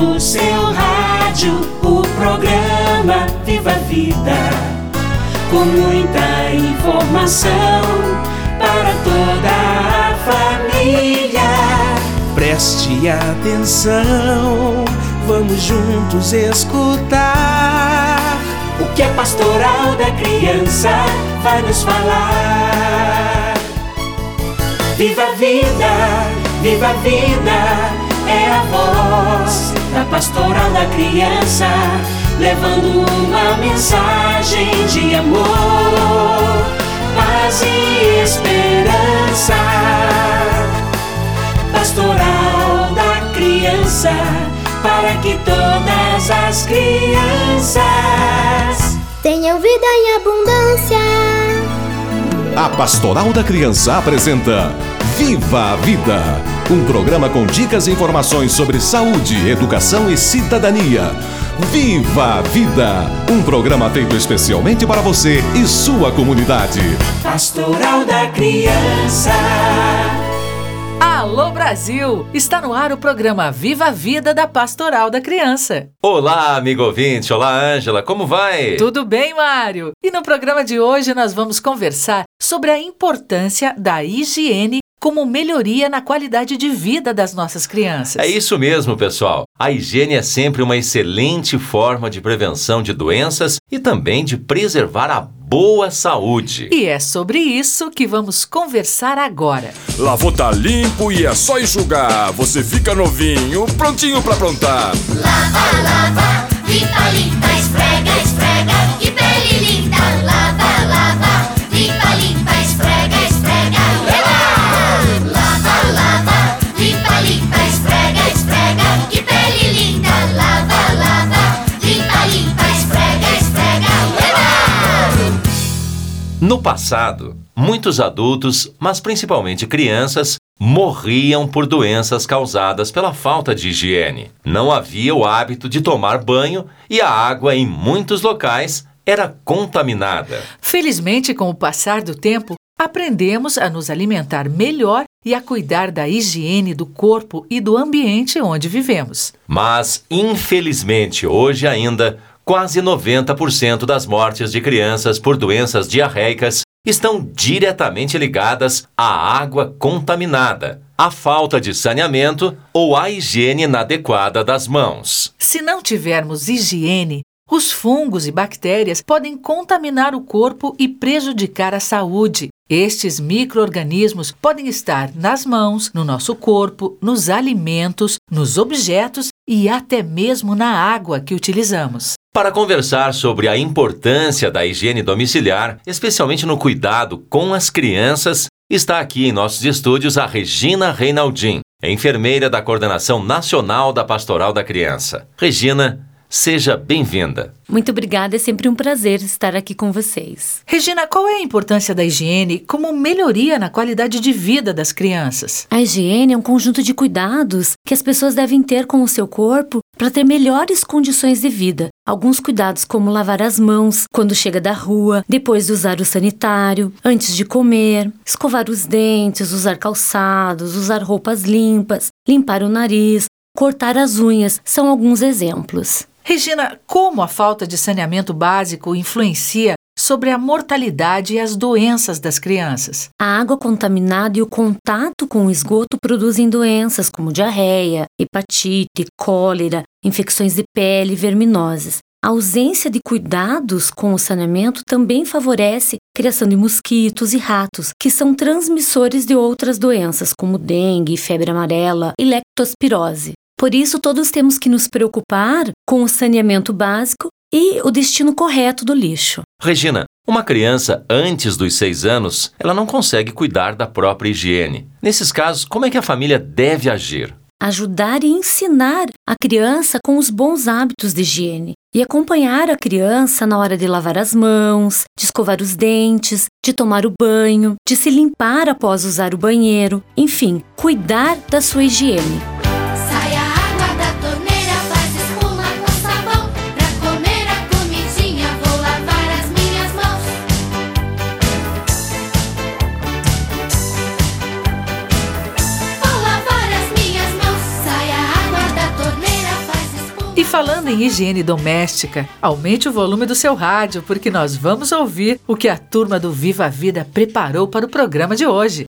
no seu rádio o programa Viva a Vida, com muita informação para toda a família. Preste atenção, vamos juntos escutar o que a Pastoral da Criança vai nos falar. Viva a vida, viva a vida, é a voz da Pastoral da Criança, levando uma mensagem de amor, paz e esperança. Pastoral da Criança, para que todas as crianças tenham vida em abundância. A Pastoral da Criança apresenta Viva a Vida, um programa com dicas e informações sobre saúde, educação e cidadania. Viva a Vida, um programa feito especialmente para você e sua comunidade. Pastoral da Criança. Alô Brasil! Está no ar o programa Viva a Vida da Pastoral da Criança. Olá, amigo ouvinte! Olá, Ângela! Como vai? Tudo bem, Mário? E no programa de hoje nós vamos conversar sobre a importância da higiene como melhoria na qualidade de vida das nossas crianças. É isso mesmo, pessoal. A higiene é sempre uma excelente forma de prevenção de doenças e também de preservar a boa saúde. E é sobre isso que vamos conversar agora. Lavou tá limpo e é só enxugar. Você fica novinho, prontinho pra aprontar. Lava, lava, limpa, limpa, esfrega, esfrega. Que pele linda. Lava, lava, limpa, limpa, esfrega, esfrega. Lava, lava, limpa, limpa, esfrega, esfrega. Que pele linda. Lava, lava, limpa, limpa, esfrega, esfrega. No passado, muitos adultos, mas principalmente crianças, morriam por doenças causadas pela falta de higiene. Não havia o hábito de tomar banho e a água em muitos locais era contaminada. Felizmente, com o passar do tempo, aprendemos a nos alimentar melhor e a cuidar da higiene do corpo e do ambiente onde vivemos. Mas, infelizmente, hoje ainda, quase 90% das mortes de crianças por doenças diarreicas estão diretamente ligadas à água contaminada, à falta de saneamento ou à higiene inadequada das mãos. Se não tivermos higiene, os fungos e bactérias podem contaminar o corpo e prejudicar a saúde. Estes micro-organismos podem estar nas mãos, no nosso corpo, nos alimentos, nos objetos e até mesmo na água que utilizamos. Para conversar sobre a importância da higiene domiciliar, especialmente no cuidado com as crianças, está aqui em nossos estúdios a Regina Reinaldin, enfermeira da Coordenação Nacional da Pastoral da Criança. Regina, seja bem-vinda. Muito obrigada, é sempre um prazer estar aqui com vocês. Regina, qual é a importância da higiene como melhoria na qualidade de vida das crianças? A higiene é um conjunto de cuidados que as pessoas devem ter com o seu corpo para ter melhores condições de vida. Alguns cuidados como lavar as mãos quando chega da rua, depois de usar o sanitário, antes de comer, escovar os dentes, usar calçados, usar roupas limpas, limpar o nariz, cortar as unhas, são alguns exemplos. Regina, como a falta de saneamento básico influencia sobre a mortalidade e as doenças das crianças? A água contaminada e o contato com o esgoto produzem doenças como diarreia, hepatite, cólera, infecções de pele e verminoses. A ausência de cuidados com o saneamento também favorece a criação de mosquitos e ratos, que são transmissores de outras doenças como dengue, febre amarela e leptospirose. Por isso, todos temos que nos preocupar com o saneamento básico e o destino correto do lixo. Regina, uma criança antes dos 6 anos, ela não consegue cuidar da própria higiene. Nesses casos, como é que a família deve agir? Ajudar e ensinar a criança com os bons hábitos de higiene e acompanhar a criança na hora de lavar as mãos, de escovar os dentes, de tomar o banho, de se limpar após usar o banheiro, enfim, cuidar da sua higiene. Sai a água da torneira, faz espuma com sabão. Pra comer a comidinha, vou lavar as minhas mãos. Vou lavar as minhas mãos. Sai a água da torneira, faz espuma. E falando em higiene doméstica, aumente o volume do seu rádio, porque nós vamos ouvir o que a turma do Viva a Vida preparou para o programa de hoje.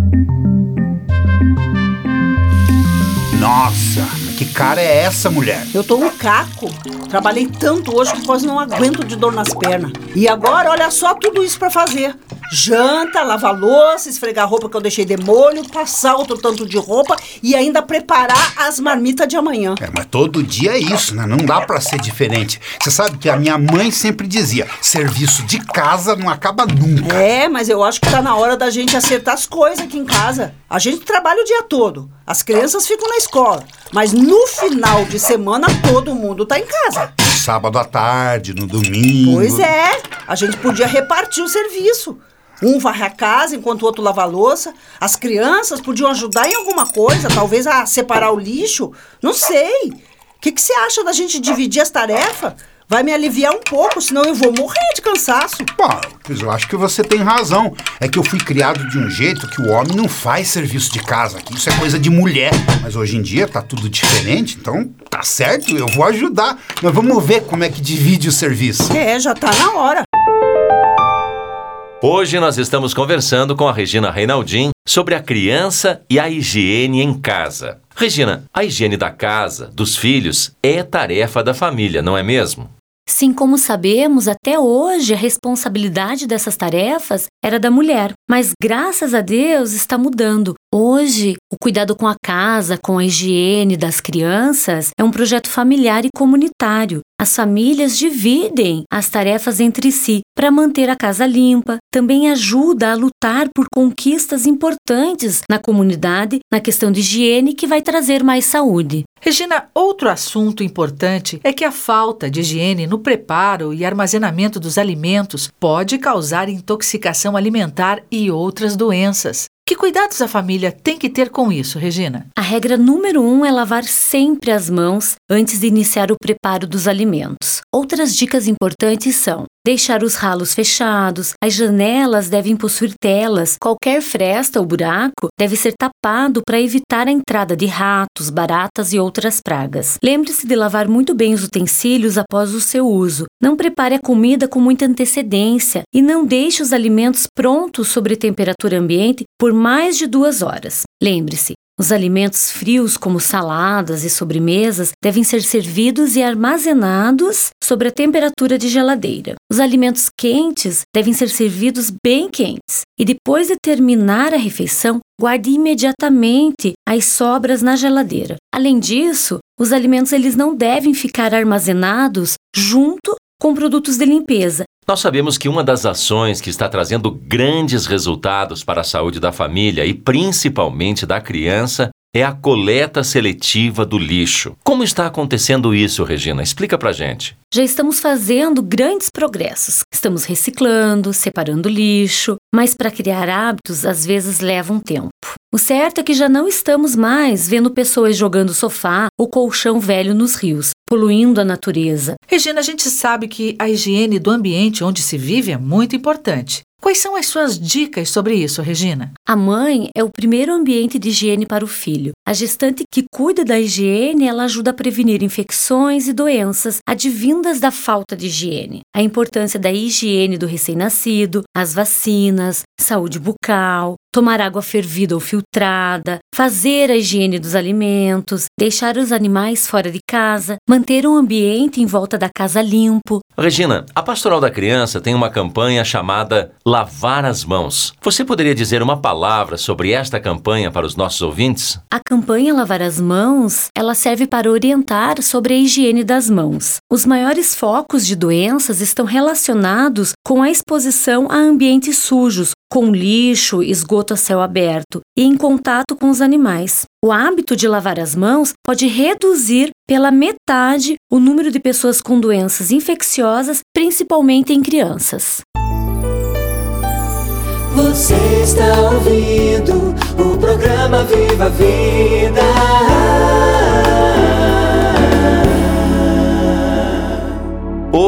Nossa, que cara é essa, mulher? Eu tô um caco. Trabalhei tanto hoje que quase não aguento de dor nas pernas. E agora, olha só tudo isso pra fazer. Janta, lavar louça, esfregar a roupa que eu deixei de molho, passar outro tanto de roupa e ainda preparar as marmitas de amanhã. Mas todo dia é isso, né? Não dá pra ser diferente. Você sabe que a minha mãe sempre dizia, serviço de casa não acaba nunca. Mas eu acho que tá na hora da gente acertar as coisas aqui em casa. A gente trabalha o dia todo, as crianças ficam na escola, mas no final de semana todo mundo tá em casa. Sábado à tarde, no domingo. Pois é, a gente podia repartir o serviço. Um varre a casa enquanto o outro lava a louça. As crianças podiam ajudar em alguma coisa, talvez a separar o lixo. Não sei. O que você acha da gente dividir as tarefas? Vai me aliviar um pouco, senão eu vou morrer de cansaço. Bom, pois eu acho que você tem razão. É que eu fui criado de um jeito que o homem não faz serviço de casa. Que isso é coisa de mulher. Mas hoje em dia tá tudo diferente, então tá certo, eu vou ajudar. Mas vamos ver como é que divide o serviço. Já tá na hora. Hoje nós estamos conversando com a Regina Reinaldin sobre a criança e a higiene em casa. Regina, a higiene da casa, dos filhos, é tarefa da família, não é mesmo? Sim, como sabemos, até hoje a responsabilidade dessas tarefas era da mulher. Mas graças a Deus está mudando. Hoje, o cuidado com a casa, com a higiene das crianças é um projeto familiar e comunitário. As famílias dividem as tarefas entre si para manter a casa limpa. Também ajuda a lutar por conquistas importantes na comunidade, na questão de higiene, que vai trazer mais saúde. Regina, outro assunto importante é que a falta de higiene no preparo e armazenamento dos alimentos pode causar intoxicação alimentar e outras doenças. Que cuidados a família tem que ter com isso, Regina? A regra número 1 é lavar sempre as mãos antes de iniciar o preparo dos alimentos. Outras dicas importantes são deixar os ralos fechados, as janelas devem possuir telas, qualquer fresta ou buraco deve ser tapado para evitar a entrada de ratos, baratas e outras pragas. Lembre-se de lavar muito bem os utensílios após o seu uso. Não prepare a comida com muita antecedência e não deixe os alimentos prontos sob temperatura ambiente por mais de 2 horas. Lembre-se, os alimentos frios, como saladas e sobremesas, devem ser servidos e armazenados sob a temperatura de geladeira. Os alimentos quentes devem ser servidos bem quentes. E depois de terminar a refeição, guarde imediatamente as sobras na geladeira. Além disso, os alimentos eles não devem ficar armazenados junto com produtos de limpeza. Nós sabemos que uma das ações que está trazendo grandes resultados para a saúde da família e principalmente da criança é a coleta seletiva do lixo. Como está acontecendo isso, Regina? Explica pra gente. Já estamos fazendo grandes progressos. Estamos reciclando, separando lixo, mas para criar hábitos às vezes leva um tempo. O certo é que já não estamos mais vendo pessoas jogando sofá ou colchão velho nos rios, poluindo a natureza. Regina, a gente sabe que a higiene do ambiente onde se vive é muito importante. Quais são as suas dicas sobre isso, Regina? A mãe é o primeiro ambiente de higiene para o filho. A gestante que cuida da higiene, ela ajuda a prevenir infecções e doenças advindas da falta de higiene. A importância da higiene do recém-nascido, as vacinas, saúde bucal, tomar água fervida ou filtrada, fazer a higiene dos alimentos, deixar os animais fora de casa, manter o ambiente em volta da casa limpo. Regina, a Pastoral da Criança tem uma campanha chamada Lavar as Mãos. Você poderia dizer uma palavra sobre esta campanha para os nossos ouvintes? A campanha Lavar as Mãos, ela serve para orientar sobre a higiene das mãos. Os maiores focos de doenças estão relacionados com a exposição a ambientes sujos, com lixo, esgoto a céu aberto e em contato com os animais. O hábito de lavar as mãos pode reduzir pela metade o número de pessoas com doenças infecciosas, principalmente em crianças. Você está ouvindo o programa Viva a Vida.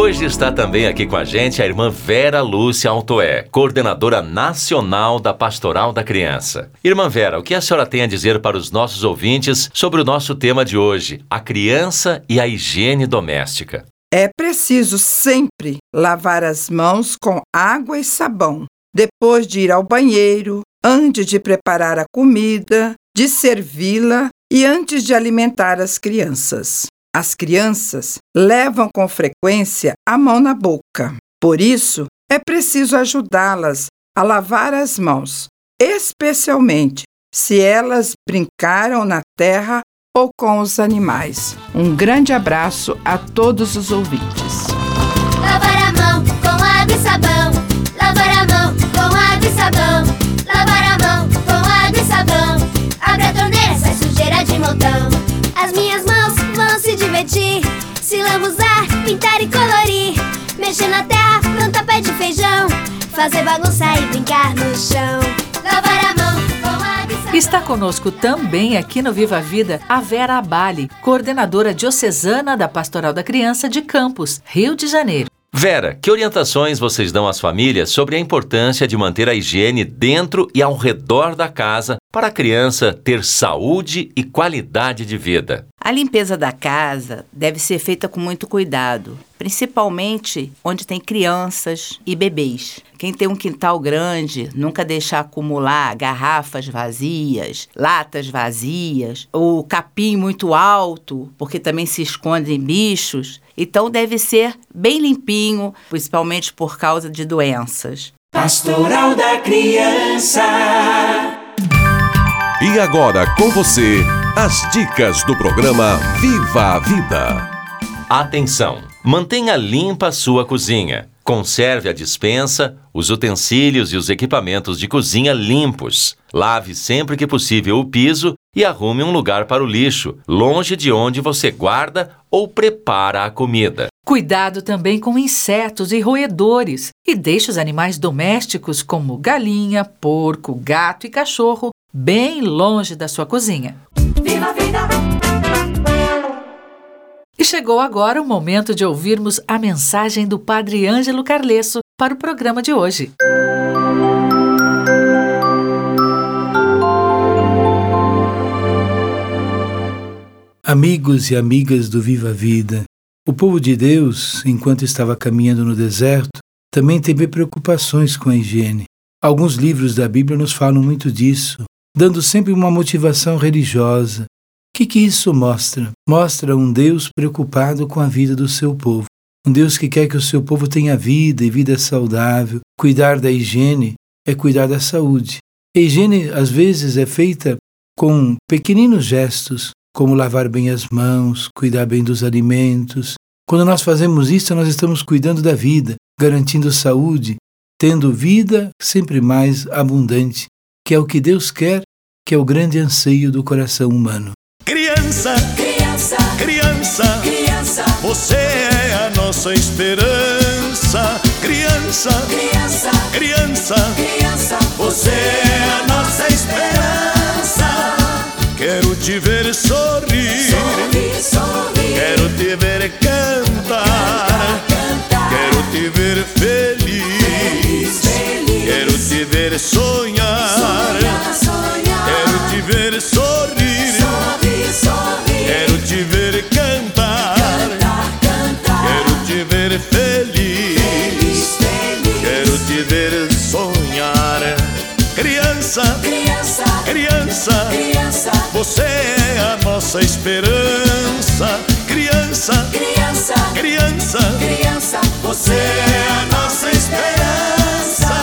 Hoje está também aqui com a gente a irmã Vera Lúcia Altoé, coordenadora nacional da Pastoral da Criança. Irmã Vera, o que a senhora tem a dizer para os nossos ouvintes sobre o nosso tema de hoje, a criança e a higiene doméstica? É preciso sempre lavar as mãos com água e sabão, depois de ir ao banheiro, antes de preparar a comida, de servi-la e antes de alimentar as crianças. As crianças levam com frequência a mão na boca. Por isso, é preciso ajudá-las a lavar as mãos, especialmente se elas brincaram na terra ou com os animais. Um grande abraço a todos os ouvintes. Lavar a mão com água e sabão. Lavar a mão com água e sabão. Lavar a mão com água e sabão. Abre a torneira, sai sujeira de montão. As minhas mãos vão se divertir, se lambuzar, pintar e colorir, mexer na terra, plantar pé de feijão, fazer bagunça e brincar no chão. Lavar a mão com água e sabão. Está conosco também aqui no Viva a Vida a Vera Abali, coordenadora diocesana da Pastoral da Criança de Campos, Rio de Janeiro. Vera, que orientações vocês dão às famílias sobre a importância de manter a higiene dentro e ao redor da casa para a criança ter saúde e qualidade de vida? A limpeza da casa deve ser feita com muito cuidado, principalmente onde tem crianças e bebês. Quem tem um quintal grande, nunca deixar acumular garrafas vazias, latas vazias, ou capim muito alto, porque também se escondem bichos. Então deve ser bem limpinho, principalmente por causa de doenças. Pastoral da Criança. E agora com você, as dicas do programa Viva a Vida. Atenção! Mantenha limpa a sua cozinha. Conserve a despensa, os utensílios e os equipamentos de cozinha limpos. Lave sempre que possível o piso e arrume um lugar para o lixo, longe de onde você guarda ou prepara a comida. Cuidado também com insetos e roedores e deixe os animais domésticos como galinha, porco, gato e cachorro bem longe da sua cozinha. Viva a vida! E chegou agora o momento de ouvirmos a mensagem do Padre Ângelo Carlesso para o programa de hoje. Amigos e amigas do Viva a Vida, o povo de Deus, enquanto estava caminhando no deserto, também teve preocupações com a higiene. Alguns livros da Bíblia nos falam muito disso, dando sempre uma motivação religiosa. O que isso mostra? Mostra um Deus preocupado com a vida do seu povo. Um Deus que quer que o seu povo tenha vida e vida saudável. Cuidar da higiene é cuidar da saúde. A higiene, às vezes, é feita com pequeninos gestos, como lavar bem as mãos, cuidar bem dos alimentos. Quando nós fazemos isso, nós estamos cuidando da vida, garantindo saúde, tendo vida sempre mais abundante, que é o que Deus quer, que é o grande anseio do coração humano. Criança, criança, criança, criança, você é a nossa esperança. Criança, criança, criança, criança, você é a nossa esperança. Quero te ver sorrir, sorrir, sorrir. Quero te ver cantar, cantar. Quero te ver feliz, feliz. Quero te ver sonhar, sonhar, sonhar. Quero te ver sorrir, sorrir, sorrir. Quero te ver cantar, cantar, cantar. Quero te ver feliz, feliz, feliz. Quero te ver sonhar. Criança, criança, criança, criança, você é a nossa esperança. Criança, criança, criança, criança, você é a nossa esperança.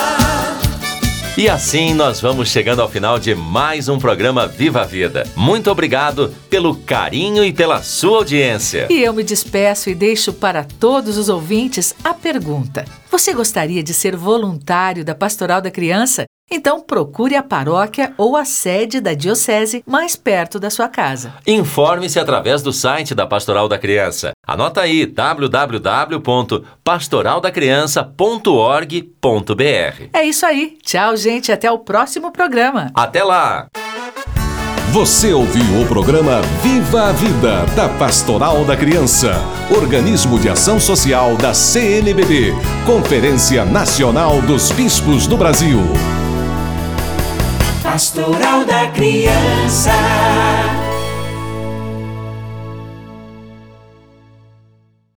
E assim nós vamos chegando ao final de mais um programa Viva a Vida. Muito obrigado pelo carinho e pela sua audiência. E eu me despeço e deixo para todos os ouvintes a pergunta: você gostaria de ser voluntário da Pastoral da Criança? Então procure a paróquia ou a sede da diocese mais perto da sua casa. Informe-se através do site da Pastoral da Criança. Anota aí, www.pastoraldacriança.org.br. É isso aí. Tchau, gente. Até o próximo programa. Até lá! Você ouviu o programa Viva a Vida, da Pastoral da Criança, organismo de ação social da CNBB, Conferência Nacional dos Bispos do Brasil. Pastoral da Criança.